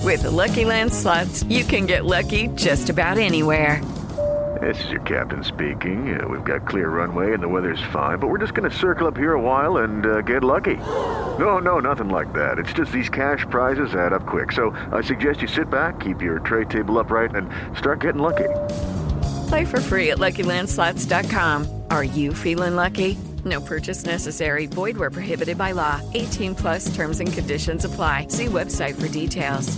With the Lucky Land Slots, you can get lucky just about anywhere. This is your captain speaking. We've got clear runway and the weather's fine, but we're just going to circle up here a while and get lucky. No, nothing like that. It's just these cash prizes add up quick. So I suggest you sit back, keep your tray table upright, and start getting lucky. Play for free at LuckyLandSlots.com. Are you feeling lucky? No purchase necessary. Void where prohibited by law. 18 plus terms and conditions apply. See website for details.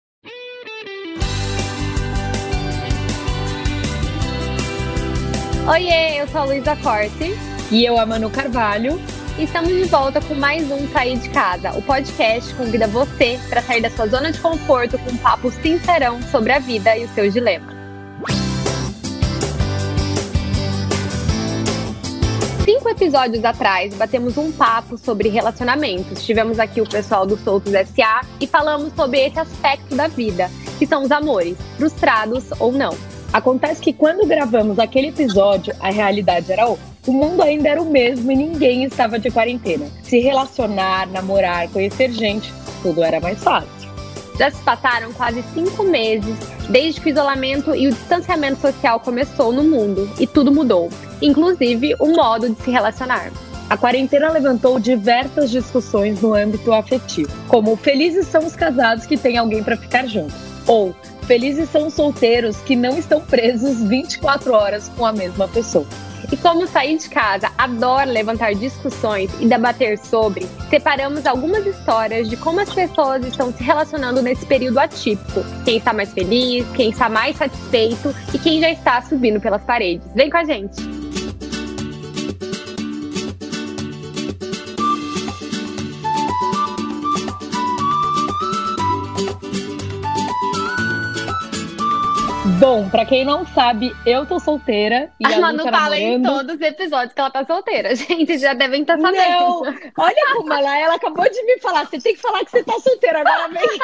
Oiê, eu sou a Luísa Corte. E eu, a Manu Carvalho. E estamos de volta com mais um Sair de Casa. O podcast convida você para sair da sua zona de conforto com um papo sincerão sobre a vida e os seus dilemas. 5 episódios atrás, batemos um papo sobre relacionamentos. Tivemos aqui o pessoal do Soltos S.A. e falamos sobre esse aspecto da vida, que são os amores, frustrados ou não. Acontece que quando gravamos aquele episódio, a realidade era outra. O mundo ainda era o mesmo e ninguém estava de quarentena. Se relacionar, namorar, conhecer gente, tudo era mais fácil. Já se passaram quase 5 meses desde que o isolamento e o distanciamento social começou no mundo e tudo mudou, inclusive o modo de se relacionar. A quarentena levantou diversas discussões no âmbito afetivo, como felizes são os casados que têm alguém para ficar junto, ou felizes são os solteiros que não estão presos 24 horas com a mesma pessoa. E como Sair de Casa adora levantar discussões e debater sobre, separamos algumas histórias de como as pessoas estão se relacionando nesse período atípico. Quem está mais feliz, quem está mais satisfeito e quem já está subindo pelas paredes. Vem com a gente! Bom, pra quem não sabe, eu tô solteira e a Manu Lu tá fala namorando. em todos os episódios que ela tá solteira. Gente, já devem estar sabendo. Não, olha como ela acabou de me falar. Você tem que falar que você tá solteira, agora vem.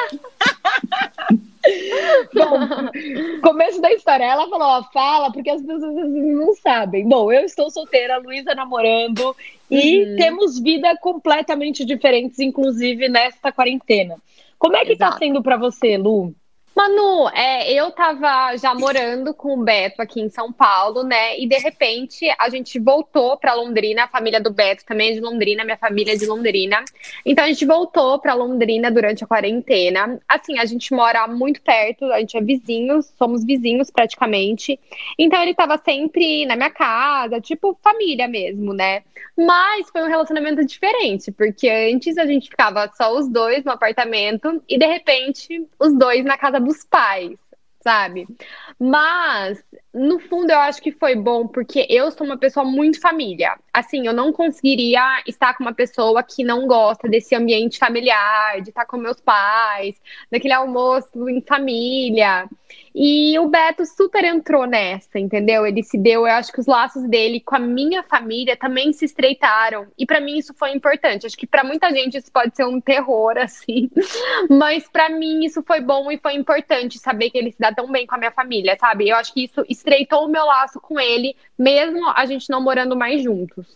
Bom, começo da história. Ela falou, ó, fala, porque as pessoas não sabem. Bom, eu estou solteira, a Luísa namorando e temos vida completamente diferentes, inclusive nesta quarentena. Como é que tá sendo pra você, Lu? Manu, eu tava já morando com o Beto aqui em São Paulo, né? E de repente a gente voltou pra Londrina, a família do Beto também é de Londrina, minha família é de Londrina. Então a gente voltou pra Londrina durante a quarentena. Assim, a gente mora muito perto, a gente é vizinhos, somos vizinhos praticamente. Então ele tava sempre na minha casa, tipo família mesmo, né? Mas foi um relacionamento diferente, porque antes a gente ficava só os dois no apartamento e de repente os dois na casa dos pais, sabe? Mas, no fundo, eu acho que foi bom, porque eu sou uma pessoa muito família. Assim, eu não conseguiria estar com uma pessoa que não gosta desse ambiente familiar, de estar com meus pais, daquele almoço em família. E o Beto super entrou nessa, entendeu? Ele se deu, eu acho que os laços dele com a minha família também se estreitaram. E pra mim isso foi importante. Acho que pra muita gente isso pode ser um terror, assim. Mas pra mim isso foi bom e foi importante saber que ele se dá tão bem com a minha família, sabe? Eu acho que isso estreitou o meu laço com ele, mesmo a gente não morando mais juntos.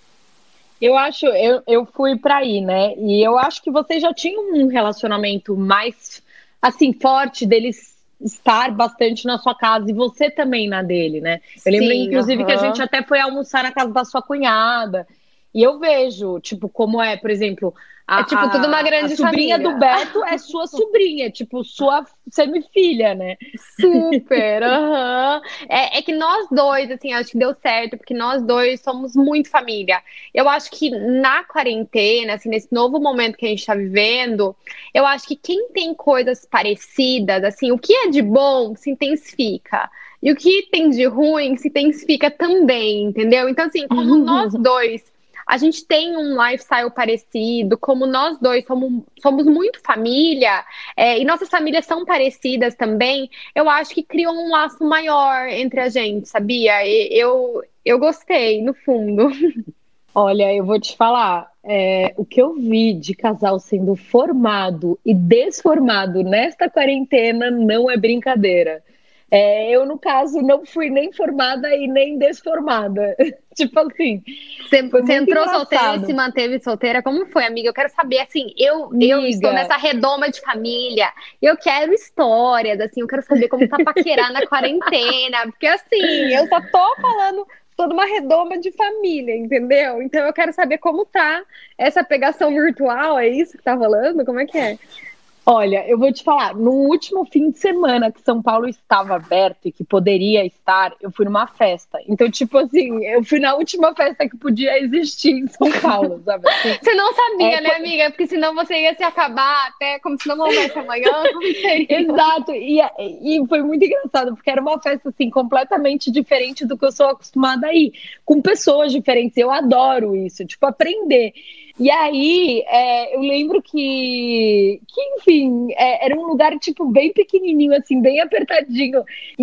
Eu fui pra aí, né? E eu acho que vocês já tinham um relacionamento mais, assim, forte deles estar bastante na sua casa e você também na dele, né? Eu lembro, inclusive, que a gente até foi almoçar na casa da sua cunhada. E eu vejo, tipo, como é, por exemplo... tipo, tudo uma grande a sobrinha família. do Beto é sua sobrinha, tipo, sua semifilha, né? Super, É que nós dois, assim, acho que deu certo, porque nós dois somos muito família. Eu acho que na quarentena, assim, nesse novo momento que a gente tá vivendo, eu acho que quem tem coisas parecidas, assim, o que é de bom se intensifica. E o que tem de ruim se intensifica também, entendeu? Então, assim, como nós dois... A gente tem um lifestyle parecido, como nós dois somos muito família, e nossas famílias são parecidas também, eu acho que criou um laço maior entre a gente, sabia? Eu gostei, no fundo. Olha, eu vou te falar, o que eu vi de casal sendo formado e desformado nesta quarentena não é brincadeira. Eu, no caso, não fui nem formada e nem desformada. Tipo assim, Você entrou engraçado. solteira e se manteve solteira? Como foi, amiga? Eu quero saber, assim, eu estou nessa redoma de família, eu quero histórias, assim, eu quero saber como tá paquerar na quarentena, porque assim, eu só tô falando, tô numa redoma de família, entendeu? Então eu quero saber como tá essa pegação virtual, é isso que tá rolando? Como é que é? Olha, eu vou te falar, no último fim de semana que São Paulo estava aberto e que poderia estar, eu fui numa festa. Então, tipo assim, eu fui na última festa que podia existir em São Paulo, sabe? Assim, Você não sabia, né, amiga? Porque senão você ia se acabar até como se não houvesse amanhã, como seria? Exato, e foi muito engraçado, porque era uma festa, assim, completamente diferente do que eu sou acostumada a ir, com pessoas diferentes, eu adoro isso, tipo, aprender. E aí, eu lembro que enfim, era um lugar, tipo, bem pequenininho, assim, bem apertadinho.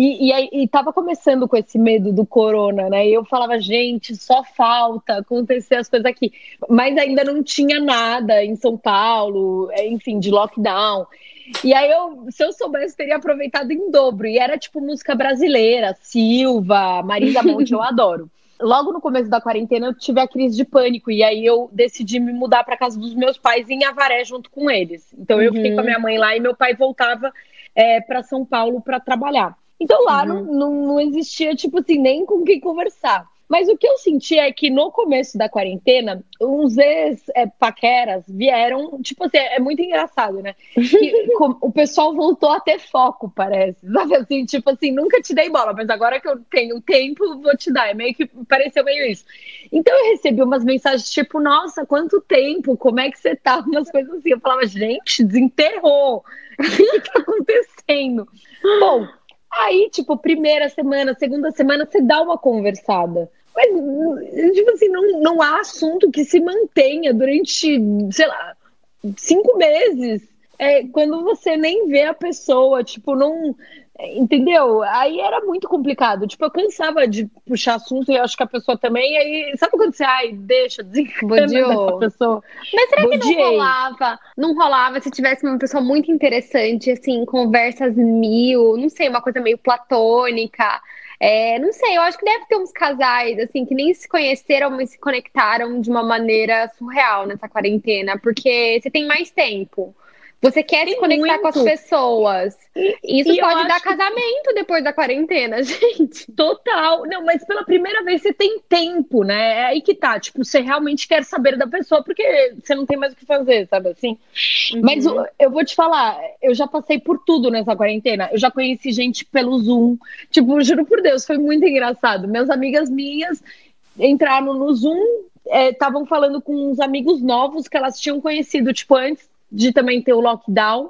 E tava começando com esse medo do corona, né? E eu falava, gente, só falta acontecer as coisas aqui. Mas ainda não tinha nada em São Paulo, enfim, de lockdown. E aí, se eu soubesse, teria aproveitado em dobro. E era, tipo, música brasileira, Silva, Marisa Monte, eu adoro. Logo no começo da quarentena, eu tive a crise de pânico. E aí, eu decidi me mudar para casa dos meus pais em Avaré, junto com eles. Então, eu fiquei com a minha mãe lá e meu pai voltava para São Paulo para trabalhar. Então, lá não existia, tipo assim, nem com quem conversar. Mas o que eu senti é que no começo da quarentena, uns ex-paqueras vieram, tipo assim, é muito engraçado, né? Que o pessoal voltou a ter foco, parece. Sabe assim, tipo assim, nunca te dei bola, mas agora que eu tenho tempo, vou te dar. É meio que pareceu meio isso. Então eu recebi umas mensagens tipo, nossa, quanto tempo, como é que você tá? Umas coisas assim. Eu falava, gente, desenterrou. O que tá acontecendo? Bom, aí, tipo, primeira semana, segunda semana, você dá uma conversada. Mas, tipo assim, não há assunto que se mantenha durante, sei lá, 5 meses. Quando você nem vê a pessoa, tipo, não. Entendeu? Aí era muito complicado. Tipo, eu cansava de puxar assunto e eu acho que a pessoa também. E aí, sabe quando você, deixa, desencana dessa pessoa? Mas será que não rolava? Não rolava se tivesse uma pessoa muito interessante, assim, conversas mil, não sei, uma coisa meio platônica. Não sei, eu acho que deve ter uns casais, assim, que nem se conheceram, mas se conectaram de uma maneira surreal nessa quarentena, porque você tem mais tempo. Você quer se conectar com as pessoas. Isso pode dar casamento depois da quarentena, gente. Total. Não, mas pela primeira vez você tem tempo, né? É aí que tá. Tipo, você realmente quer saber da pessoa, porque você não tem mais o que fazer, sabe assim? Mas eu vou te falar, eu já passei por tudo nessa quarentena. Eu já conheci gente pelo Zoom. Tipo, juro por Deus, foi muito engraçado. Minhas amigas minhas entraram no Zoom, estavam falando com uns amigos novos que elas tinham conhecido, tipo, antes de também ter o lockdown,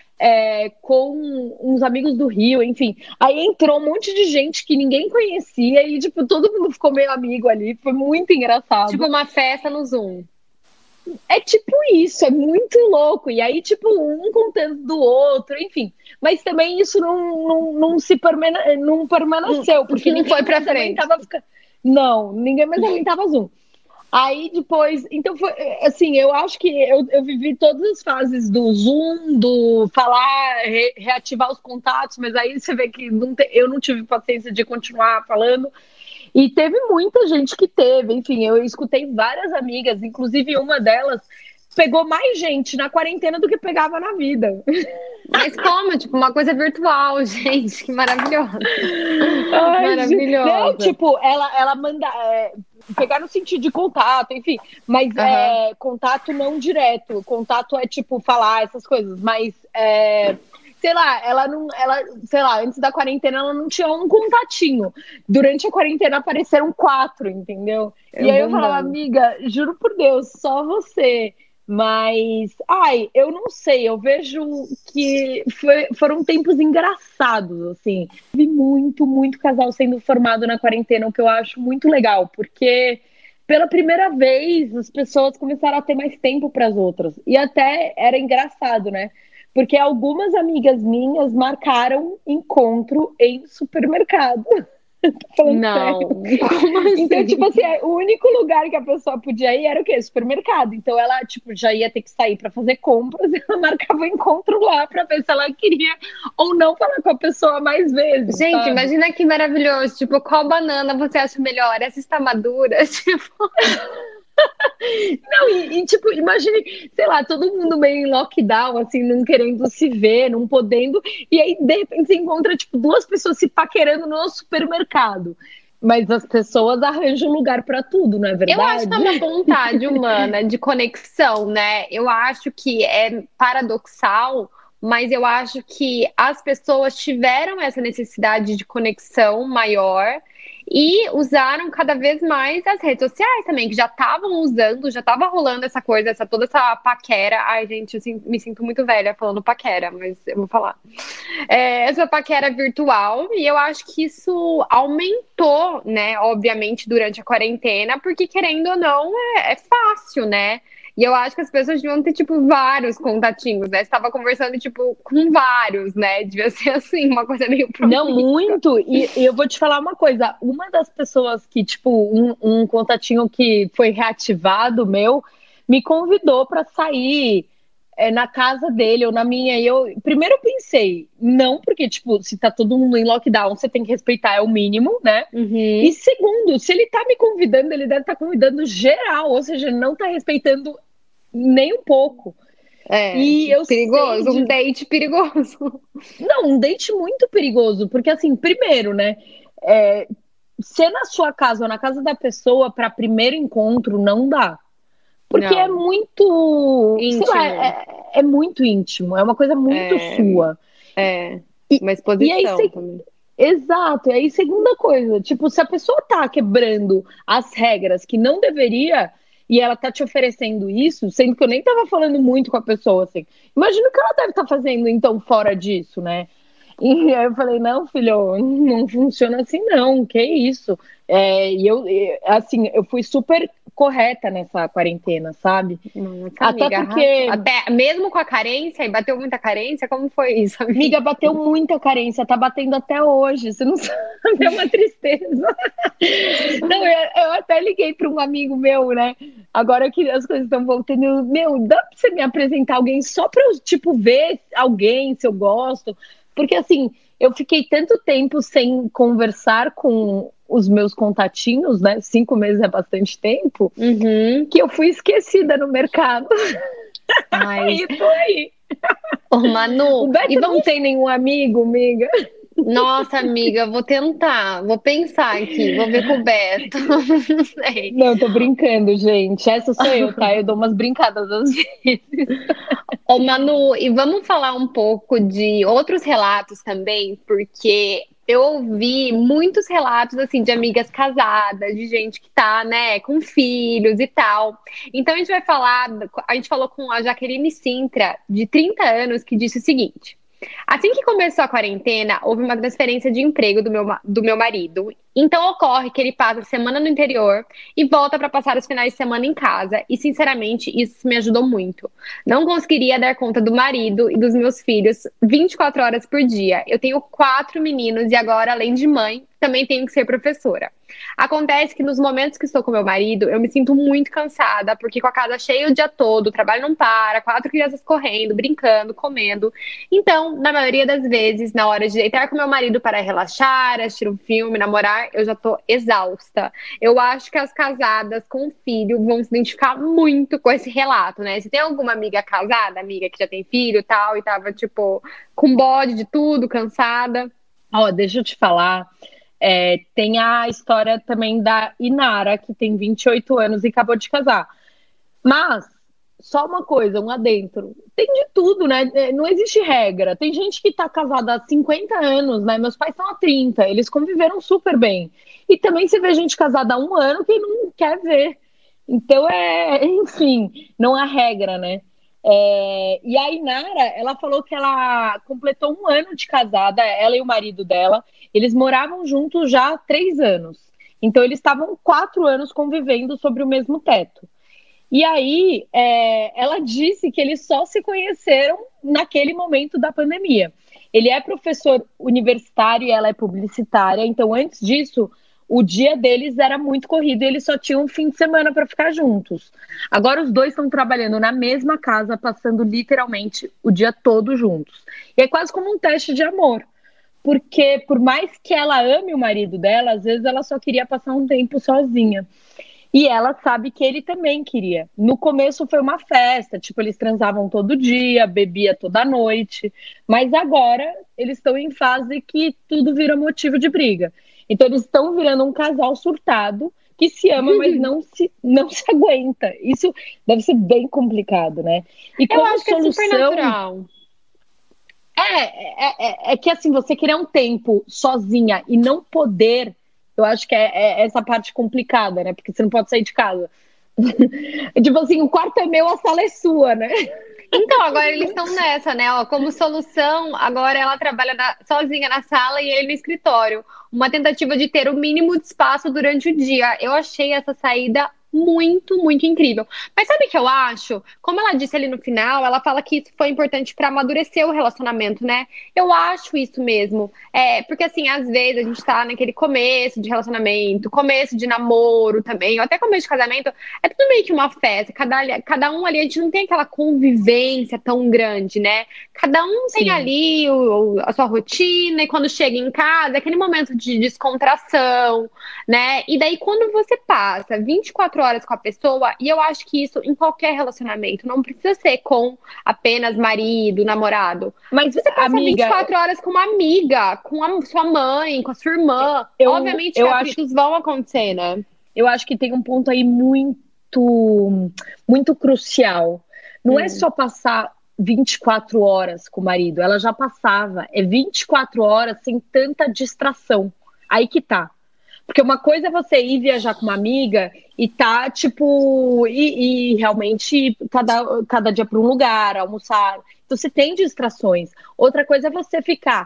com uns amigos do Rio, enfim. Aí entrou um monte de gente que ninguém conhecia e, tipo, todo mundo ficou meio amigo ali. Foi muito engraçado. Tipo uma festa no Zoom. É tipo isso, é muito louco. E aí, tipo, um contando do outro, enfim. Mas também isso não permaneceu, porque não foi pra frente. Não, ninguém mais aguentava Zoom. Aí depois, então foi assim, eu acho que eu vivi todas as fases do Zoom, do falar, reativar os contatos, mas aí você vê que eu não tive paciência de continuar falando. E teve muita gente que teve, enfim, eu escutei várias amigas, inclusive uma delas pegou mais gente na quarentena do que pegava na vida. Mas como? Tipo, uma coisa virtual, gente, que maravilhosa. Maravilhosa. Não, tipo, ela manda pegar no sentido de contato, enfim, mas contato não direto, contato é tipo falar essas coisas, mas sei lá, sei lá, antes da quarentena ela não tinha um contatinho. Durante a quarentena apareceram 4, entendeu? E aí eu falava, amiga, juro por Deus, só você. Mas, eu não sei, eu vejo que foram tempos engraçados, assim. Vi muito, muito casal sendo formado na quarentena, o que eu acho muito legal, porque pela primeira vez as pessoas começaram a ter mais tempo para as outras. E até era engraçado, né? Porque algumas amigas minhas marcaram encontro em supermercado. Não, como assim? Então, tipo assim, o único lugar que a pessoa podia ir era o quê? Supermercado. Então ela, tipo, já ia ter que sair para fazer compras e ela marcava o encontro lá para ver se ela queria ou não falar com a pessoa mais vezes, Gente, sabe? imagina que maravilhoso. Tipo, qual banana você acha melhor? Essa está madura? Tipo, Não, tipo, imagine, sei lá, todo mundo meio em lockdown, assim, não querendo se ver, não podendo, e aí, de repente, você encontra, tipo, duas pessoas se paquerando no supermercado. Mas as pessoas arranjam lugar para tudo, não é eu acho que é verdade? uma vontade humana de conexão, né? Eu acho que é paradoxal, mas eu acho que as pessoas tiveram essa necessidade de conexão maior e usaram cada vez mais as redes sociais também, que já estavam usando, já estava rolando essa coisa, toda essa paquera. Ai, gente, eu me sinto muito velha falando paquera, mas eu vou falar. Essa paquera virtual, e eu acho que isso aumentou, né, obviamente, durante a quarentena, porque querendo ou não, é fácil, né? E eu acho que as pessoas deviam ter, tipo, vários contatinhos, né? Você tava conversando, tipo, com vários, né? Devia ser, assim, uma coisa meio Não, promíscua. muito. E eu vou te falar uma coisa. Uma das pessoas que, tipo, um contatinho que foi reativado meu, me convidou para sair na casa dele ou na minha. E eu primeiro eu pensei, não, porque, tipo, se tá todo mundo em lockdown, você tem que respeitar, é o mínimo, né? E Uhum. segundo, se ele tá me convidando, ele deve estar convidando geral, ou seja, ele não tá respeitando nem um pouco. E eu sei Perigoso, um date perigoso. não, um date muito perigoso, porque assim, primeiro, né? É, ser na sua casa ou na casa da pessoa para primeiro encontro não dá. Porque é Não, muito, sei lá, íntimo. é muito íntimo, é uma coisa muito É, sua. é E, uma e aí, exposição também. exato, e aí, segunda coisa, tipo, se a pessoa tá quebrando as regras que não deveria, e ela tá te oferecendo isso, sendo que eu nem tava falando muito com a pessoa, assim, imagina o que ela deve estar fazendo, então, fora disso, né? E aí eu falei, não, filho, não funciona assim, não, que isso? Assim, eu fui super correta nessa quarentena, sabe? Nossa, Até amiga, arrasou. porque, Até mesmo com a carência, e bateu muita carência, como foi isso, amiga? amiga, bateu muita carência, tá batendo até hoje, você não sabe, é uma tristeza. Não, eu até liguei para um amigo meu, né? Agora que as coisas estão voltando, meu, dá pra você me apresentar alguém só pra eu, tipo, ver alguém, se eu gosto? Porque, assim, eu fiquei tanto tempo sem conversar com os meus contatinhos, né? 5 meses é bastante tempo, Uhum. que eu fui esquecida no mercado. Ai, Aí, tô aí. ô O Manu, e Beto não vamos. tem nenhum amigo, amiga. Nossa, amiga, vou tentar, vou pensar aqui, vou ver com o Beto. Não sei. Não, tô brincando, gente. Essa sou eu, tá? Eu dou umas brincadas às vezes. Ô Manu, e vamos falar um pouco de outros relatos também, porque eu ouvi muitos relatos assim de amigas casadas, de gente que tá, né, com filhos e tal. Então a gente falou com a Jaqueline Sintra, de 30 anos, que disse o seguinte: assim que começou a quarentena, houve uma transferência de emprego do meu marido. Então ocorre que ele passa a semana no interior e volta para passar os finais de semana em casa. E sinceramente, isso me ajudou muito. Não conseguiria dar conta do marido e dos meus filhos 24 horas por dia. Eu tenho 4 meninos e agora, além de mãe, também tenho que ser professora. Acontece que nos momentos que estou com meu marido, eu me sinto muito cansada, porque com a casa cheia o dia todo, o trabalho não para, 4 crianças correndo, brincando, comendo. Então, na maioria das vezes, na hora de deitar com meu marido para relaxar, assistir um filme, namorar, eu já tô exausta. Eu acho que as casadas com filho vão se identificar muito com esse relato, né? Se tem alguma amiga casada, amiga que já tem filho e tal, e tava, tipo, com bode de tudo, cansada. Ó, deixa eu te falar. Tem a história também da Inara, que tem 28 anos e acabou de casar. Mas, só uma coisa, um adentro. Tem de tudo, né? Não existe regra. Tem gente que tá casada há 50 anos, né? Meus pais são há 30, eles conviveram super bem. E também você vê gente casada há 1 ano que não quer ver. Então, enfim, não há regra, né? E a Inara, ela falou que ela completou 1 ano de casada, ela e o marido dela. Eles moravam juntos já há 3 anos. Então, eles estavam 4 anos convivendo sobre o mesmo teto. E aí, ela disse que eles só se conheceram naquele momento da pandemia. Ele é professor universitário e ela é publicitária, então antes disso, o dia deles era muito corrido e eles só tinham um fim de semana para ficar juntos. Agora os dois estão trabalhando na mesma casa, passando literalmente o dia todo juntos. E é quase como um teste de amor, porque por mais que ela ame o marido dela, às vezes ela só queria passar um tempo sozinha. E ela sabe que ele também queria. No começo foi uma festa, tipo, eles transavam todo dia, bebia toda noite. Mas agora eles estão em fase que tudo vira motivo de briga. Então eles estão virando um casal surtado que se ama, mas não se aguenta. Isso deve ser bem complicado, né? E eu acho que é super natural. É que assim, você querer um tempo sozinha e não poder... Eu acho que é essa parte complicada, né? Porque você não pode sair de casa. Tipo assim, o quarto é meu, a sala é sua, né? Então, agora eles estão nessa, né? Ó, como solução, agora ela trabalha sozinha na sala e ele no escritório. Uma tentativa de ter o mínimo de espaço durante o dia. Eu achei essa saída muito, muito incrível. Mas sabe o que eu acho? Como ela disse ali no final, ela fala que isso foi importante para amadurecer o relacionamento, né? Eu acho isso mesmo. Porque assim, às vezes a gente tá naquele começo de relacionamento, começo de namoro também, ou até começo de casamento, é tudo meio que uma festa. Cada um ali, a gente não tem aquela convivência tão grande, né? Cada um tem ali a sua rotina, e quando chega em casa, aquele momento de descontração, né? E daí, quando você passa 24 horas com a pessoa, e eu acho que isso em qualquer relacionamento, não precisa ser com apenas marido, namorado. Mas você passa 24 horas com uma amiga, com a sua mãe, com a sua irmã. Obviamente, atritos vão acontecer, né? Eu acho que tem um ponto aí muito, muito crucial. Não é só passar 24 horas com o marido, ela já passava. É 24 horas sem tanta distração. Aí que tá. Porque uma coisa é você ir viajar com uma amiga e tá, tipo, e realmente cada dia para um lugar, almoçar. Então você tem distrações. Outra coisa é você ficar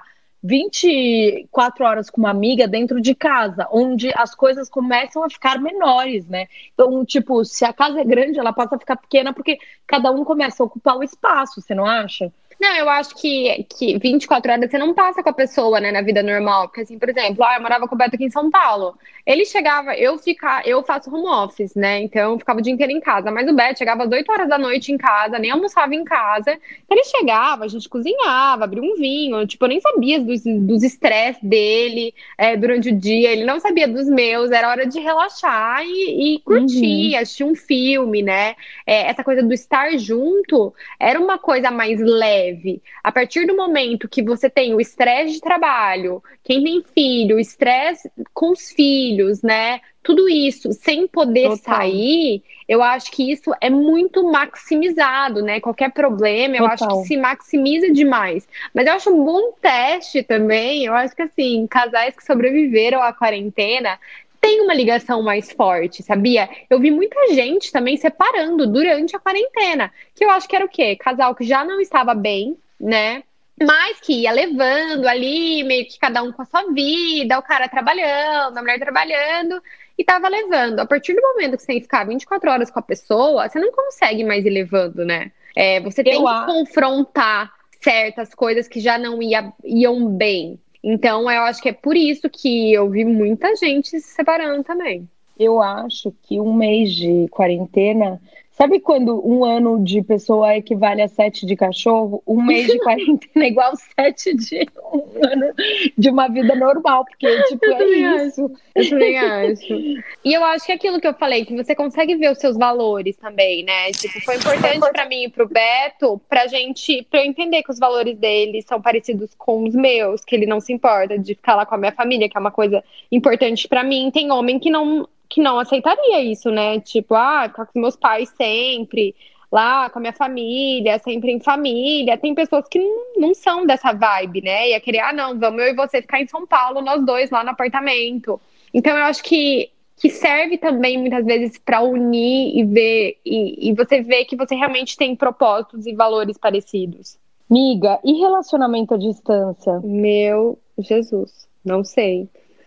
24 horas com uma amiga dentro de casa, onde as coisas começam a ficar menores, né? Então, tipo, se a casa é grande, ela passa a ficar pequena porque cada um começa a ocupar o espaço, você não acha? Não, eu acho que 24 horas você não passa com a pessoa, né, na vida normal. Porque, assim, por exemplo, eu morava com o Beto aqui em São Paulo. Ele chegava, eu faço home office, né? Então eu ficava o dia inteiro em casa. Mas o Beto chegava às 8 horas da noite em casa, nem almoçava em casa. Então ele chegava, a gente cozinhava, abria um vinho. Tipo, eu nem sabia dos estresses dele durante o dia. Ele não sabia dos meus. Era hora de relaxar e curtir, assistir um filme, né? Essa coisa do estar junto era uma coisa mais leve. A partir do momento que você tem o estresse de trabalho, quem tem filho, o estresse com os filhos, né? Tudo isso sem poder sair, eu acho que isso é muito maximizado, né? Qualquer problema, eu acho que se maximiza demais. Mas eu acho um bom teste também. Eu acho que, assim, casais que sobreviveram à quarentena tem uma ligação mais forte, sabia? Eu vi muita gente também separando durante a quarentena, que eu acho que era o quê? Casal que já não estava bem, né? Mas que ia levando ali, meio que cada um com a sua vida, o cara trabalhando, a mulher trabalhando, e tava levando. A partir do momento que você tem que ficar 24 horas com a pessoa, você não consegue mais ir levando, né? Você tem que confrontar certas coisas que já não iam bem. Então, eu acho que é por isso que eu vi muita gente se separando também. Eu acho que um mês de quarentena... Sabe quando um ano de pessoa equivale a 7 de cachorro? Um mês de quarentena é igual 7 de um ano de uma vida normal, porque, tipo, isso. Eu também acho. E eu acho que é aquilo que eu falei, que você consegue ver os seus valores também, né? Tipo, foi importante pra mim e pro Beto, pra eu entender que os valores dele são parecidos com os meus, que ele não se importa de ficar lá com a minha família, que é uma coisa importante pra mim. Tem homem que não aceitaria isso, né? Tipo, ficar com meus pais sempre, lá com a minha família, sempre em família. Tem pessoas que não são dessa vibe, né? Ia querer, não, vamos eu e você ficar em São Paulo, nós dois lá no apartamento. Então eu acho que serve também muitas vezes para unir e ver, e você ver que você realmente tem propósitos e valores parecidos. Miga, e relacionamento à distância? Meu Jesus, não sei.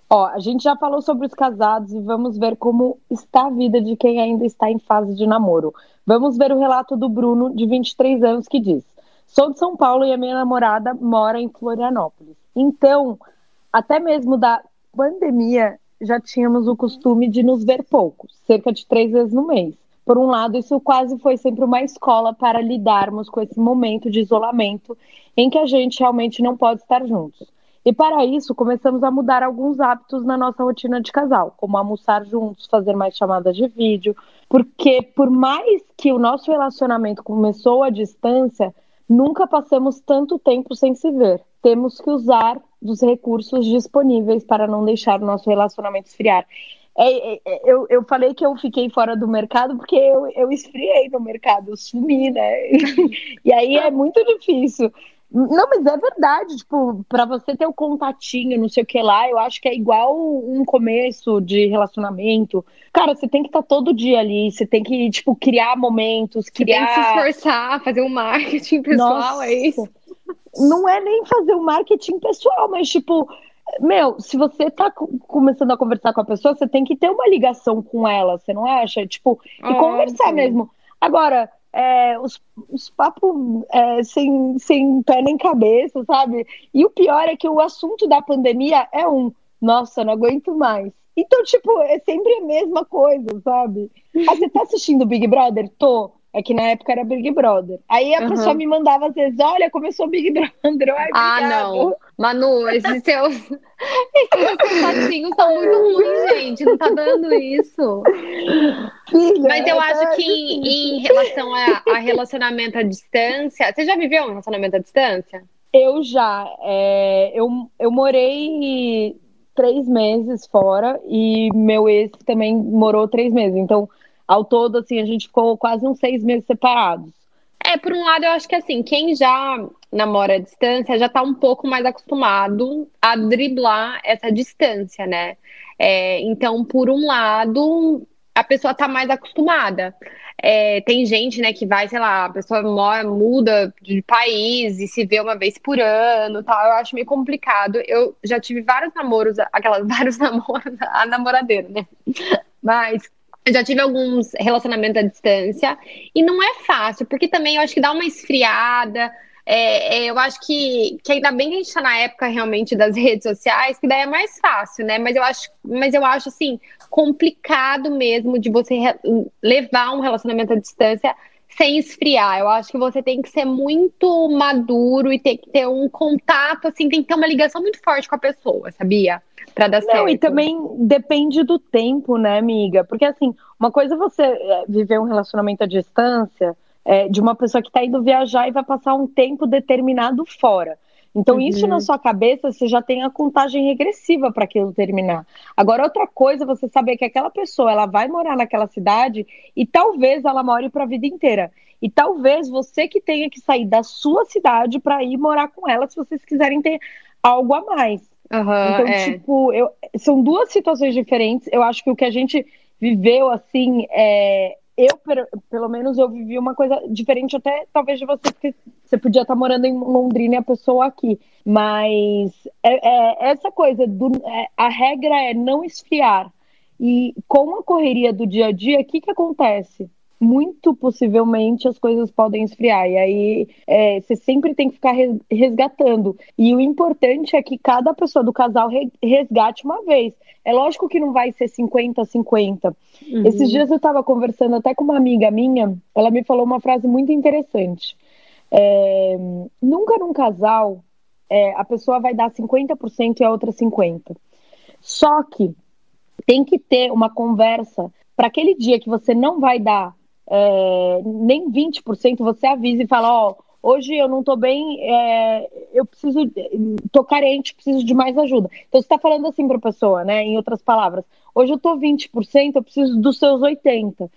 Ó, a gente já falou sobre os casados e vamos ver como está a vida de quem ainda está em fase de namoro. Vamos ver o relato do Bruno, de 23 anos, que diz: sou de São Paulo e a minha namorada mora em Florianópolis. Então, até mesmo da pandemia, já tínhamos o costume de nos ver pouco, cerca de 3 vezes no mês. Por um lado, isso quase foi sempre uma escola para lidarmos com esse momento de isolamento em que a gente realmente não pode estar juntos. E para isso, começamos a mudar alguns hábitos na nossa rotina de casal, como almoçar juntos, fazer mais chamadas de vídeo, porque por mais que o nosso relacionamento começou à distância, nunca passamos tanto tempo sem se ver. Temos que usar dos recursos disponíveis para não deixar o nosso relacionamento esfriar. Eu falei que eu fiquei fora do mercado porque eu esfriei no mercado, eu sumi, né? E aí é muito difícil. Não, mas é verdade, tipo, pra você ter o contatinho, não sei o que lá, eu acho que é igual um começo de relacionamento. Cara, você tem que estar todo dia ali, você tem que, tipo, criar momentos, Você tem que se criar... esforçar, fazer um marketing pessoal, Nossa, é isso? não é nem fazer o marketing pessoal, mas, tipo, meu, se você tá começando a conversar com a pessoa, você tem que ter uma ligação com ela, você não acha? Tipo, e conversar Óbvio. mesmo. Agora, os papos sem pé nem cabeça, sabe? E o pior é que o assunto da pandemia é nossa, não aguento mais. Então, tipo, é sempre a mesma coisa, sabe? Ah, você tá assistindo Big Brother? Tô. É que na época era Big Brother. Aí a pessoa Uhum. me mandava às vezes, olha, começou o Big Brother. Ai, Ah, não. obrigado. Manu, esses seus contatinhos são muito ruins, gente. Não tá dando isso. Mas eu Filha, acho tá que em difícil. relação a relacionamento à distância, você já viveu um relacionamento à distância? Eu morei 3 meses fora e meu ex também morou 3 meses. Então, ao todo, assim, a gente ficou quase uns 6 meses separados. Por um lado, eu acho que assim, quem já namora à distância já tá um pouco mais acostumado a driblar essa distância, né? Então, por um lado, a pessoa tá mais acostumada. Tem gente, né, que vai, sei lá, a pessoa muda de país e se vê uma vez por ano, tal. Eu acho meio complicado. Eu já tive vários namoros, vários namoros, a namoradeira, né? Mas eu já tive alguns relacionamentos à distância e não é fácil, porque também eu acho que dá uma esfriada. Eu acho que ainda bem que a gente está na época realmente das redes sociais, que daí é mais fácil, né? Mas eu acho assim, complicado mesmo de você levar um relacionamento à distância sem esfriar. Eu acho que você tem que ser muito maduro e tem que ter um contato, assim, tem que ter uma ligação muito forte com a pessoa, sabia? Pra dar Não, e certo. também depende do tempo, né, amiga? Porque, assim, uma coisa é você viver um relacionamento à distância de uma pessoa que está indo viajar e vai passar um tempo determinado fora. Então, isso na Uhum. sua cabeça, você já tem a contagem regressiva para aquilo terminar. Agora, outra coisa é você saber que aquela pessoa ela vai morar naquela cidade e talvez ela more para a vida inteira. E talvez você que tenha que sair da sua cidade para ir morar com ela, se vocês quiserem ter algo a mais. Aham, Então, tipo, são duas situações diferentes. Eu acho que o que a gente viveu, assim, pelo menos, eu vivi uma coisa diferente até, talvez, de você, porque você podia estar morando em Londrina e a pessoa aqui. Mas essa coisa, a regra é não esfriar. E com a correria do dia a dia, o que que acontece? Muito possivelmente as coisas podem esfriar. E aí você sempre tem que ficar resgatando. E o importante é que cada pessoa do casal resgate uma vez. É lógico que não vai ser 50-50. Esses uhum. dias eu estava conversando até com uma amiga minha, ela me falou uma frase muito interessante. Nunca num casal a pessoa vai dar 50% e a outra 50%. Só que tem que ter uma conversa para aquele dia que você não vai dar nem 20%, você avisa e fala, ó, hoje eu não tô bem, eu preciso, tô carente, preciso de mais ajuda. Então você tá falando assim pra pessoa, né, em outras palavras, hoje eu tô 20%, eu preciso dos seus 80%.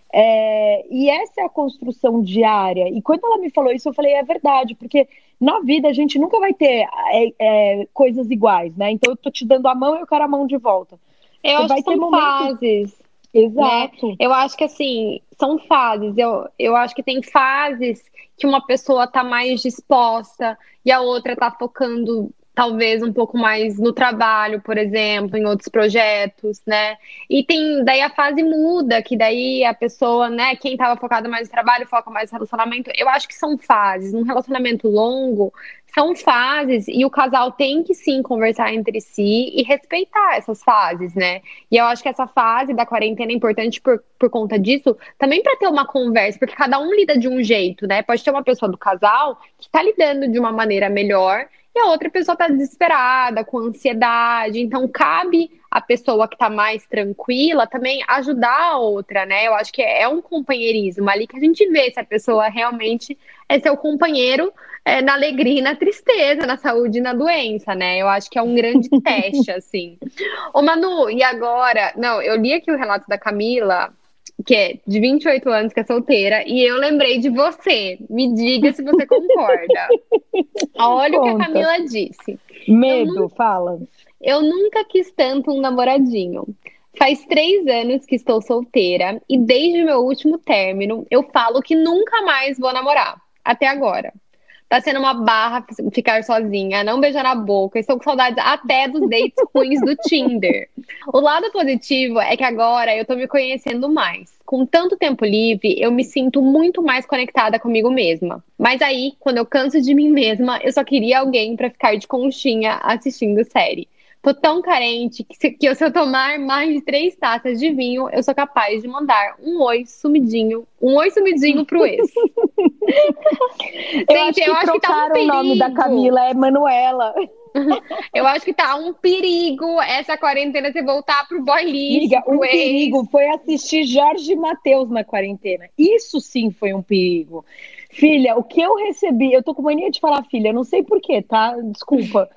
E essa é a construção diária. E quando ela me falou isso, eu falei, é verdade, porque na vida a gente nunca vai ter coisas iguais, né? Então eu tô te dando a mão e eu quero a mão de volta. Eu Você acho vai que ter são momentos. fases, né? Exato. Eu acho que assim, são fases. Eu acho que tem fases que uma pessoa tá mais disposta e a outra tá focando talvez um pouco mais no trabalho, por exemplo, em outros projetos, né? E daí a fase muda, que daí a pessoa, né, quem estava focado mais no trabalho, foca mais no relacionamento. Eu acho que são fases. Num relacionamento longo, são fases, e o casal tem que sim conversar entre si e respeitar essas fases, né? E eu acho que essa fase da quarentena é importante por conta disso, também para ter uma conversa, porque cada um lida de um jeito, né? Pode ter uma pessoa do casal que tá lidando de uma maneira melhor e a outra pessoa tá desesperada, com ansiedade. Então, cabe a pessoa que tá mais tranquila também ajudar a outra, né? Eu acho que é um companheirismo ali que a gente vê se a pessoa realmente é seu companheiro na alegria e na tristeza, na saúde e na doença, né? Eu acho que é um grande teste, assim. Ô, Manu, e agora? Não, eu li aqui o relato da Camila, que é de 28 anos, que é solteira, e eu lembrei de você. Me diga se você concorda. Olha o que a Camila disse. Medo, fala. Eu nunca quis tanto um namoradinho. Faz 3 anos que estou solteira e desde o meu último término eu falo que nunca mais vou namorar. Até agora. Tá sendo uma barra ficar sozinha, não beijar na boca. Estou com saudades até dos dates ruins do Tinder. O lado positivo é que agora eu tô me conhecendo mais. Com tanto tempo livre, eu me sinto muito mais conectada comigo mesma. Mas aí, quando eu canso de mim mesma, eu só queria alguém pra ficar de conchinha assistindo série. Tô tão carente que se eu tomar mais de 3 taças de vinho, eu sou capaz de mandar um oi sumidinho pro ex. Gente, eu acho que tá um perigo. O nome da Camila é Manuela. Eu acho que tá um perigo essa quarentena você voltar pro boy lixo. Amiga, um perigo foi assistir Jorge Mateus na quarentena. Isso sim foi um perigo. Filha, o que eu recebi, eu tô com mania de falar filha, não sei porquê, tá? Desculpa.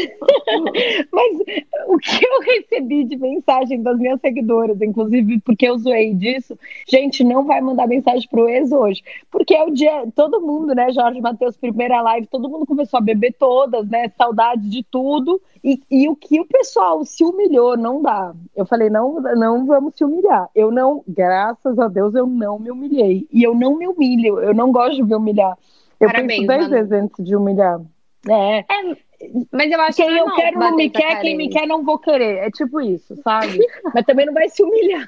Mas o que eu recebi de mensagem das minhas seguidoras, inclusive porque eu zoei disso, gente, não vai mandar mensagem pro ex hoje. Porque é o dia, todo mundo, né, Jorge Mateus, primeira live, todo mundo começou a beber todas, né, saudade de tudo. E o que o pessoal se humilhou, não dá. Eu falei, não vamos se humilhar. Eu não, graças a Deus, eu não me humilhei. E eu não me humilho, eu não gosto de me humilhar. Eu penso 10 vezes antes de humilhar. Mas eu acho que quem eu quero não me quer, quem me quer não vou querer. É tipo isso, sabe? Mas também não vai se humilhar.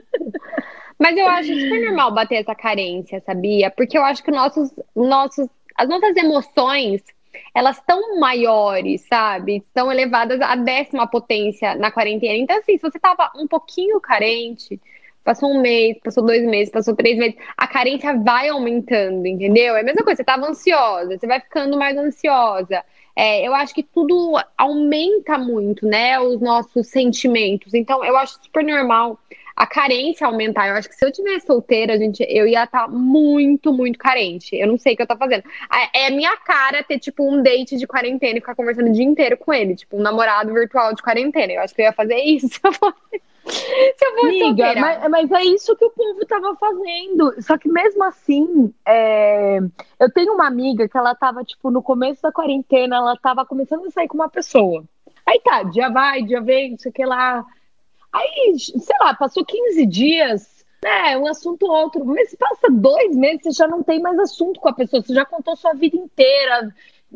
Mas eu acho super normal bater essa carência, sabia? Porque eu acho que as nossas emoções, elas estão maiores, sabe? Estão elevadas à 10ª potência na quarentena. Então, assim, se você tava um pouquinho carente, passou 1 mês, passou 2 meses, passou 3 meses, a carência vai aumentando, entendeu? É a mesma coisa, você tava ansiosa, você vai ficando mais ansiosa. Eu acho que tudo aumenta muito, né? Os nossos sentimentos. Então, eu acho super normal a carência aumentar. Eu acho que se eu tivesse solteira, eu ia estar muito, muito carente. Eu não sei o que eu tô fazendo. É minha cara ter, tipo, um date de quarentena e ficar conversando o dia inteiro com ele. Tipo, um namorado virtual de quarentena. Eu acho que eu ia fazer isso se eu fosse Amiga, mas é isso que o povo tava fazendo. Só que mesmo assim, eu tenho uma amiga que ela tava, tipo, no começo da quarentena, ela tava começando a sair com uma pessoa. Aí tá, dia vai, dia vem, não sei o que lá. Aí, sei lá, passou 15 dias, né, um assunto ou outro. Mas passa 2 meses, você já não tem mais assunto com a pessoa. Você já contou sua vida inteira.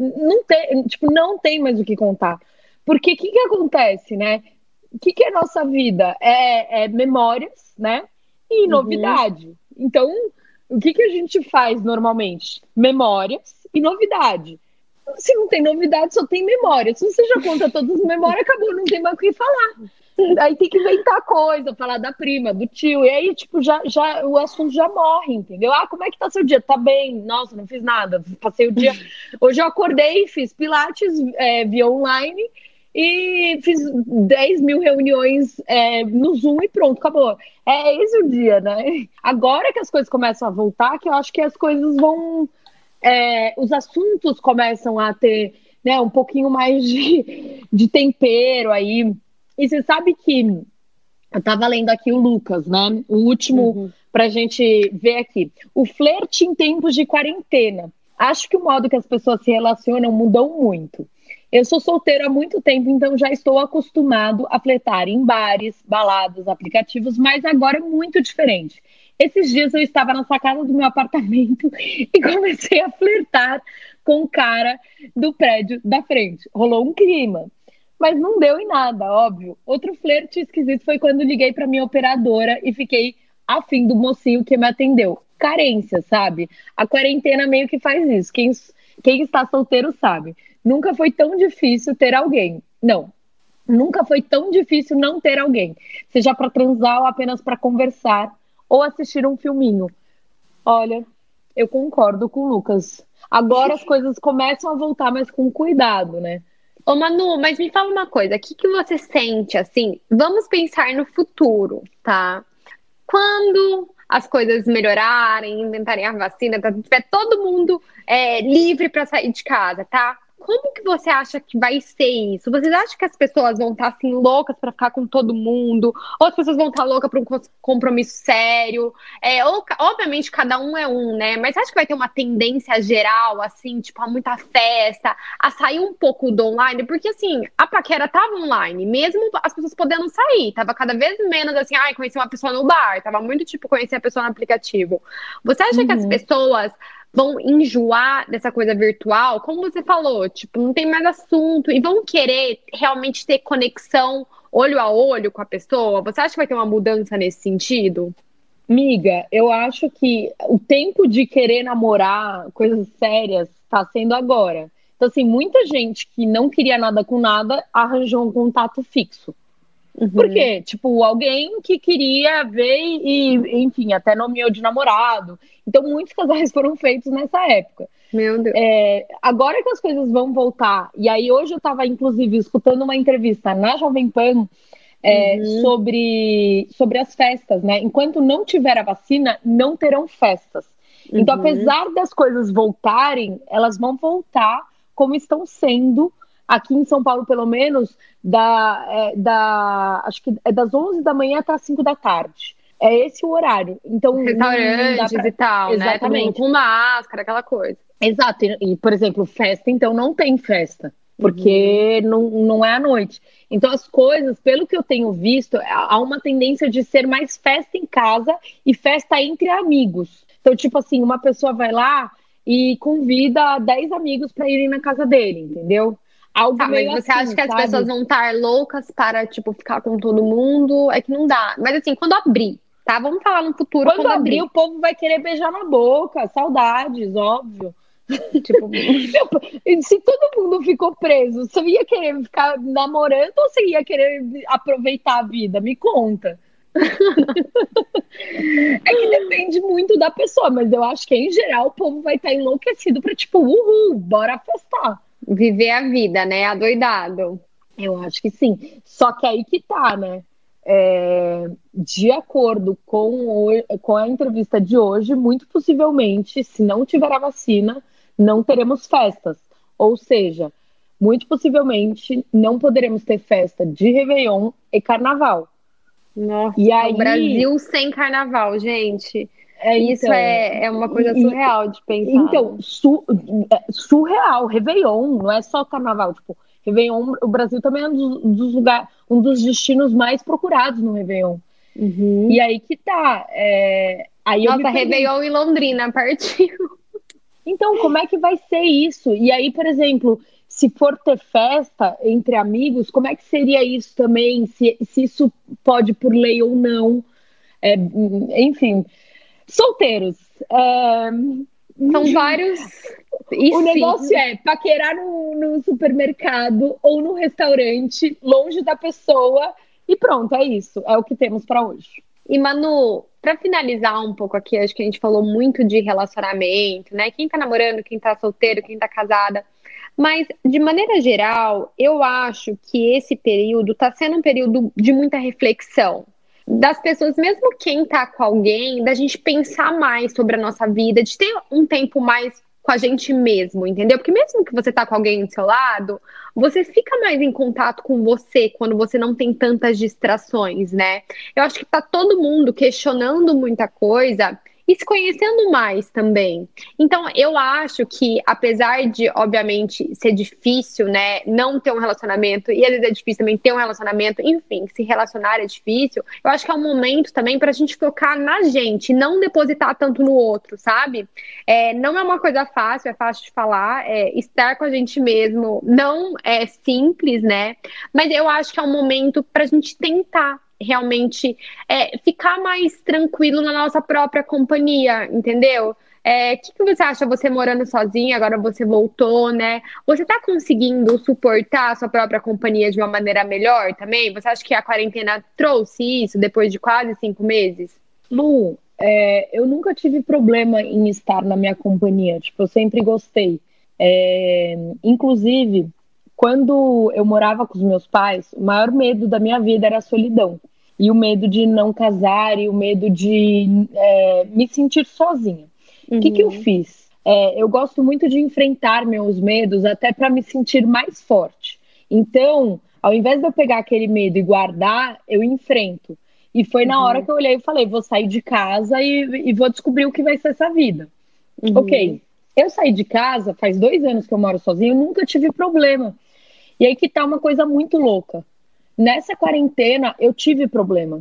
Não tem mais o que contar. Porque o que acontece, né? O que é nossa vida? É memórias, né? E novidade. Então, o que a gente faz normalmente? Memórias e novidade. Se não tem novidade, só tem memória. Se você já conta todas as memórias, acabou, não tem mais o que falar. Aí tem que inventar coisa, falar da prima, do tio. E aí, tipo, já o assunto já morre, entendeu? Ah, como é que tá seu dia? Tá bem. Nossa, não fiz nada. Passei o dia... Hoje eu acordei, fiz pilates via online... E fiz 10 mil reuniões no Zoom e pronto, acabou. É esse o dia, né? Agora que as coisas começam a voltar, que eu acho que as coisas vão... os assuntos começam a ter, né, um pouquinho mais de tempero aí. E você sabe que... Eu tava lendo aqui o Lucas, né? O último pra gente ver aqui. O flerte em tempos de quarentena. Acho que o modo que as pessoas se relacionam mudou muito. Eu sou solteira há muito tempo, então já estou acostumado a flertar em bares, baladas, aplicativos, mas agora é muito diferente. Esses dias eu estava na sacada do meu apartamento e comecei a flertar com o cara do prédio da frente. Rolou um clima, mas não deu em nada, óbvio. Outro flerte esquisito foi quando liguei para minha operadora e fiquei afim do mocinho que me atendeu. Carência, sabe? A quarentena meio que faz isso. Quem está solteiro sabe. Nunca foi tão difícil ter alguém. Não, nunca foi tão difícil não ter alguém. Seja para transar ou apenas para conversar ou assistir um filminho. Olha, eu concordo com o Lucas. Agora as coisas começam a voltar, mas com cuidado, né? Ô Manu, mas me fala uma coisa, o que que você sente, assim, vamos pensar no futuro, tá? Quando as coisas melhorarem, inventarem a vacina, tiver todo mundo livre para sair de casa, tá? Como que você acha que vai ser isso? Vocês acham que as pessoas vão estar assim loucas para ficar com todo mundo? Ou as pessoas vão estar loucas para um compromisso sério? Obviamente cada um é um, né? Mas acho que vai ter uma tendência geral, assim, tipo, a muita festa, a sair um pouco do online, porque assim, a paquera tava online, mesmo as pessoas podendo sair, tava cada vez menos assim, conheci uma pessoa no bar, tava muito tipo conhecer a pessoa no aplicativo. Você acha que as pessoas vão enjoar dessa coisa virtual, como você falou, tipo, não tem mais assunto, e vão querer realmente ter conexão olho a olho com a pessoa? Você acha que vai ter uma mudança nesse sentido? Miga, eu acho que o tempo de querer namorar coisas sérias está sendo agora. Então, assim, muita gente que não queria nada com nada arranjou um contato fixo. Por quê? Tipo, alguém que queria ver e, enfim, até nomeou de namorado. Então, muitos casais foram feitos nessa época. Meu Deus. Agora que as coisas vão voltar, e aí hoje eu estava, inclusive, escutando uma entrevista na Jovem Pan sobre as festas, né? Enquanto não tiver a vacina, não terão festas. Então, apesar das coisas voltarem, elas vão voltar como estão sendo aqui em São Paulo, pelo menos, acho que é das 11 da manhã até as 5 da tarde. É esse o horário. Então, restaurantes e tal, exatamente, né? Todo mundo com máscara, aquela coisa. Exato. E, por exemplo, festa, então, não tem festa. Porque não é à noite. Então, as coisas, pelo que eu tenho visto, há uma tendência de ser mais festa em casa e festa entre amigos. Então, tipo assim, uma pessoa vai lá e convida 10 amigos para irem na casa dele, entendeu? Algo mas você assim, acha que sabe? as pessoas vão estar loucas para, tipo, ficar com todo mundo? É que não dá. Mas assim, quando abrir, tá? Vamos falar no futuro. Quando abrir, o povo vai querer beijar na boca. Saudades, óbvio. Tipo, se todo mundo ficou preso, você ia querer ficar namorando ou você ia querer aproveitar a vida? Me conta. É que depende muito da pessoa, mas eu acho que em geral o povo vai estar enlouquecido pra tipo, uhul, bora festar. Viver a vida, né? Adoidado. Eu acho que sim. Só que aí que tá, né? De acordo com a entrevista de hoje, muito possivelmente, se não tiver a vacina, não teremos festas. Ou seja, muito possivelmente não poderemos ter festa de Réveillon e Carnaval. Nossa, e aí, o Brasil sem Carnaval, gente. Isso então, é uma coisa surreal de pensar. Então, surreal. Réveillon, não é só Carnaval. Tipo, Réveillon, o Brasil também é um dos destinos mais procurados no Réveillon. E aí que tá. Nossa, Réveillon em Londrina, partiu. Então, como é que vai ser isso? E aí, por exemplo, se for ter festa entre amigos, como é que seria isso também? Se isso pode por lei ou não? Enfim, solteiros. São vários. O negócio é paquerar no supermercado ou no restaurante, longe da pessoa, e pronto, é isso. É o que temos para hoje. E Manu, para finalizar um pouco aqui, acho que a gente falou muito de relacionamento, né? Quem tá namorando, quem tá solteiro, quem tá casada. Mas, de maneira geral, eu acho que esse período tá sendo um período de muita reflexão. Das pessoas, mesmo quem tá com alguém, da gente pensar mais sobre a nossa vida, de ter um tempo mais com a gente mesmo, entendeu? Porque mesmo que você tá com alguém do seu lado, você fica mais em contato com você quando você não tem tantas distrações, né? Eu acho que tá todo mundo questionando muita coisa e se conhecendo mais também. Então, eu acho que, apesar de, obviamente, ser difícil, né, não ter um relacionamento, e às vezes é difícil também ter um relacionamento, enfim, se relacionar é difícil, eu acho que é um momento também pra gente focar na gente, não depositar tanto no outro, sabe? Não é uma coisa fácil, é fácil de falar, estar com a gente mesmo não é simples, né? Mas eu acho que é um momento pra gente tentar realmente ficar mais tranquilo na nossa própria companhia, entendeu? Que você acha você morando sozinha, agora você voltou, né? Você tá conseguindo suportar a sua própria companhia de uma maneira melhor também? Você acha que a quarentena trouxe isso depois de quase 5 meses? Lu, eu nunca tive problema em estar na minha companhia, tipo, eu sempre gostei. Inclusive, quando eu morava com os meus pais, o maior medo da minha vida era a solidão. E o medo de não casar, e o medo de me sentir sozinha. O que eu fiz? Eu gosto muito de enfrentar meus medos até para me sentir mais forte. Então, ao invés de eu pegar aquele medo e guardar, eu enfrento. E foi na hora que eu olhei e falei, vou sair de casa e vou descobrir o que vai ser essa vida. Ok, eu saí de casa, faz 2 anos que eu moro sozinha, eu nunca tive problema. E aí que tá uma coisa muito louca. Nessa quarentena, eu tive problema.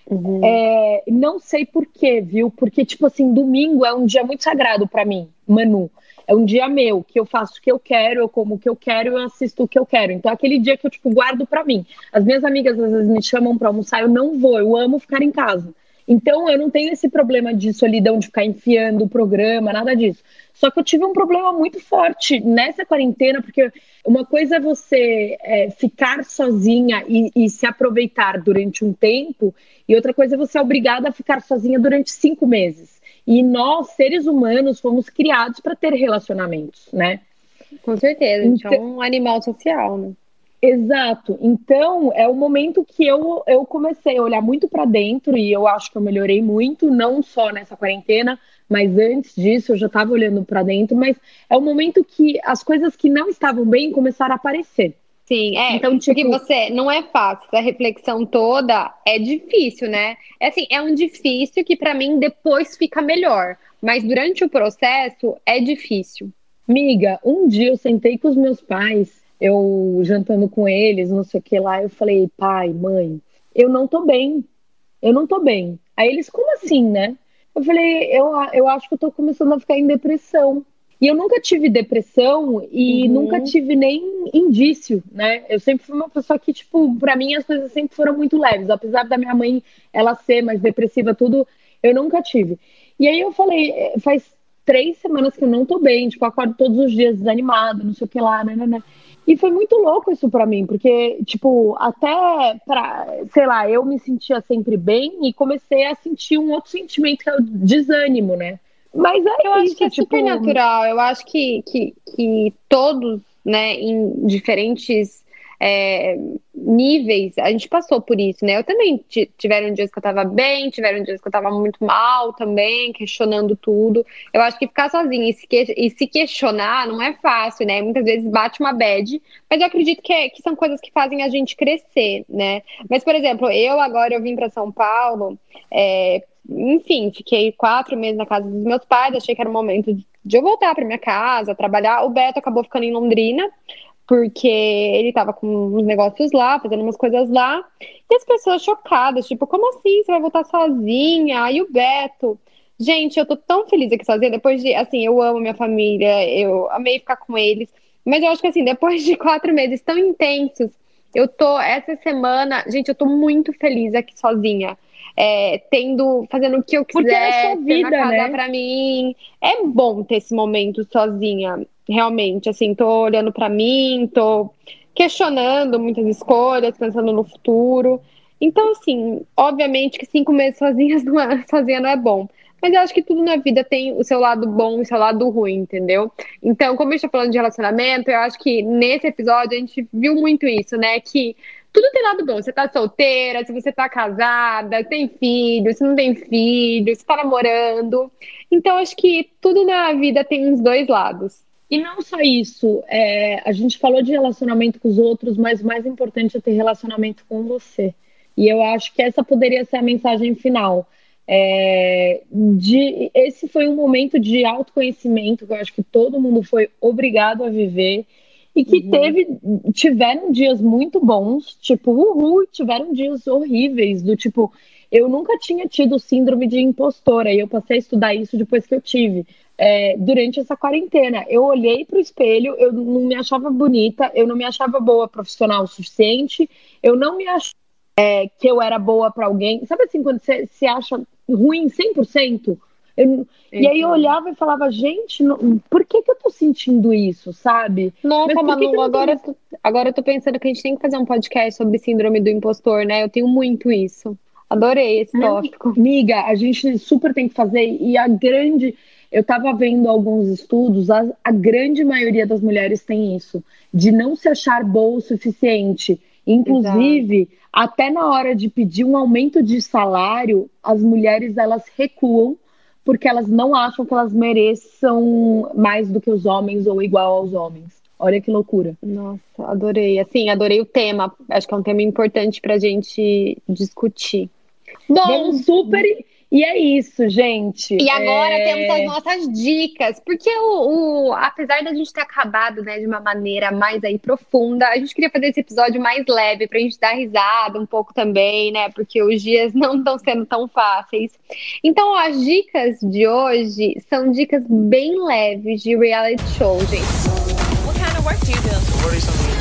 Não sei por quê, viu? Porque, tipo assim, domingo é um dia muito sagrado pra mim, Manu. É um dia meu, que eu faço o que eu quero, eu como o que eu quero, eu assisto o que eu quero. Então, é aquele dia que eu, tipo, guardo pra mim. As minhas amigas, às vezes, me chamam pra almoçar, eu não vou, eu amo ficar em casa. Então, eu não tenho esse problema de solidão, de ficar enfiando o programa, nada disso. Só que eu tive um problema muito forte nessa quarentena, porque uma coisa é você ficar sozinha e se aproveitar durante um tempo, e outra coisa é você ser obrigada a ficar sozinha durante 5 meses. E nós, seres humanos, fomos criados para ter relacionamentos, né? Com certeza, a gente é um animal social, né? Exato. Então, é o momento que eu comecei a olhar muito para dentro e eu acho que eu melhorei muito, não só nessa quarentena, mas antes disso eu já estava olhando para dentro, mas é o momento que as coisas que não estavam bem começaram a aparecer. Sim, então, porque você não é fácil, essa reflexão toda é difícil, né? É um difícil que pra mim depois fica melhor, mas durante o processo é difícil. Miga, um dia eu sentei com os meus pais, eu jantando com eles, não sei o que lá, eu falei, pai, mãe, eu não tô bem, eu não tô bem. Aí eles, como assim, né? Eu falei, eu acho que eu tô começando a ficar em depressão. E eu nunca tive depressão e nunca tive nem indício, né? Eu sempre fui uma pessoa que, tipo, pra mim as coisas sempre foram muito leves. Apesar da minha mãe, ela ser mais depressiva, tudo, eu nunca tive. E aí eu falei, faz 3 semanas que eu não tô bem, tipo, eu acordo todos os dias desanimada, não sei o que lá, né. E foi muito louco isso pra mim, porque, tipo, até sei lá, eu me sentia sempre bem e comecei a sentir um outro sentimento que é o desânimo, né? Mas eu acho que é super natural. Eu acho que todos, né, em diferentes níveis, a gente passou por isso, né? Eu também tiveram dias que eu tava bem, tiveram dias que eu tava muito mal também, questionando tudo. Eu acho que ficar sozinha e se questionar não é fácil, né? Muitas vezes bate uma bad, mas eu acredito que são coisas que fazem a gente crescer, né? Mas, por exemplo, eu vim para São Paulo, enfim, fiquei 4 meses na casa dos meus pais, achei que era o momento de eu voltar para minha casa, trabalhar. O Beto acabou ficando em Londrina, porque ele tava com uns negócios lá, fazendo umas coisas lá, e as pessoas chocadas, tipo, como assim, você vai voltar sozinha? E o Beto? Gente, eu tô tão feliz aqui sozinha, depois de, assim, eu amo minha família, eu amei ficar com eles, mas eu acho que, assim, depois de 4 meses tão intensos, essa semana, gente, eu tô muito feliz aqui sozinha. Fazendo o que eu quiser, ter uma casa, né, pra mim. É bom ter esse momento sozinha, realmente. Assim, tô olhando pra mim, tô questionando muitas escolhas, pensando no futuro. Então, assim, obviamente que 5 meses sozinha não é bom. Mas eu acho que tudo na vida tem o seu lado bom e o seu lado ruim, entendeu? Então, como a gente tá falando de relacionamento, eu acho que nesse episódio a gente viu muito isso, né? Que tudo tem lado bom. Você tá solteira, se você tá casada, tem filho, se não tem filho, se tá namorando. Então, acho que tudo na vida tem uns 2 lados. E não só isso, a gente falou de relacionamento com os outros, mas o mais importante é ter relacionamento com você. E eu acho que essa poderia ser a mensagem final. Esse foi um momento de autoconhecimento que eu acho que todo mundo foi obrigado a viver e que tiveram dias muito bons, tipo, e tiveram dias horríveis, do tipo, eu nunca tinha tido síndrome de impostora e eu passei a estudar isso depois que eu tive. Durante essa quarentena, eu olhei para o espelho, eu não me achava bonita, eu não me achava boa profissional o suficiente, eu não me achava que eu era boa para alguém. Sabe assim, quando você se acha ruim 100%? E aí eu olhava e falava, gente, por que eu tô sentindo isso, sabe? Nossa, Manu, agora eu tô pensando que a gente tem que fazer um podcast sobre síndrome do impostor, né? Eu tenho muito isso. Adorei esse tópico. Amiga, a gente super tem que fazer, e eu tava vendo alguns estudos, a grande maioria das mulheres tem isso, de não se achar boa o suficiente. Inclusive, até na hora de pedir um aumento de salário, as mulheres, elas recuam, porque elas não acham que elas mereçam mais do que os homens ou igual aos homens. Olha que loucura. Nossa, adorei. Assim, adorei o tema. Acho que é um tema importante pra gente discutir. Bom, vamos super... E é isso, gente. E agora temos as nossas dicas, porque apesar da gente ter acabado, né, de uma maneira mais aí profunda, a gente queria fazer esse episódio mais leve, pra gente dar risada um pouco também, né, porque os dias não estão sendo tão fáceis. Então, as dicas de hoje são dicas bem leves de reality show, gente. What kind of work do you do?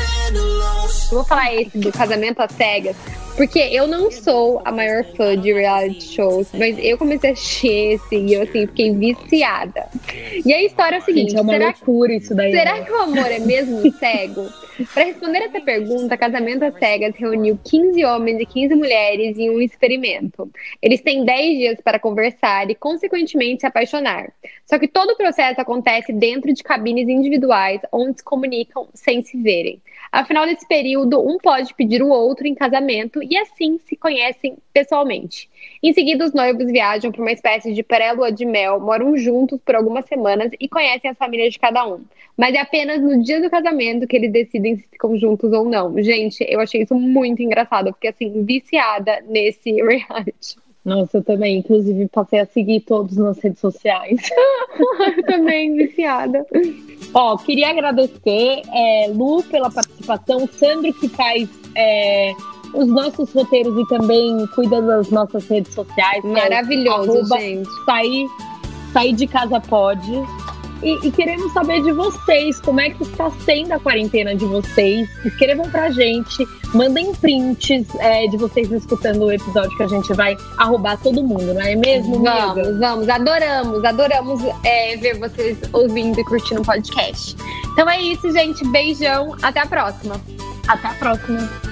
Eu vou falar esse do Casamento às Cegas, porque eu não sou a maior fã de reality shows, mas eu comecei a assistir esse e eu assim, fiquei viciada. E a história é o seguinte, é uma loucura isso daí. Será que o amor é mesmo cego? Para responder essa pergunta, Casamento às Cegas reuniu 15 homens e 15 mulheres em um experimento. Eles têm 10 dias para conversar e, consequentemente, se apaixonar. Só que todo o processo acontece dentro de cabines individuais, onde se comunicam sem se verem. Afinal desse período, um pode pedir o outro em casamento e assim se conhecem pessoalmente. Em seguida, os noivos viajam para uma espécie de pré-lua de mel, moram juntos por algumas semanas e conhecem as famílias de cada um. Mas é apenas no dia do casamento que eles decidem se ficam juntos ou não. Gente, eu achei isso muito engraçado, eu fiquei assim, viciada nesse reality. Nossa, eu também, inclusive, passei a seguir todos nas redes sociais. Eu também, viciada. Ó, queria agradecer, Lu, pela participação, Sandro, que faz os nossos roteiros e também cuida das nossas redes sociais. Maravilhoso, gente. Sair de casa pode. E queremos saber de vocês, como é que está sendo a quarentena de vocês. Escrevam pra gente, mandem prints de vocês escutando o episódio, que a gente vai arrobar todo mundo, não é mesmo, amiga? Vamos, adoramos ver vocês ouvindo e curtindo o podcast. Então é isso, gente, beijão, até a próxima. Até a próxima.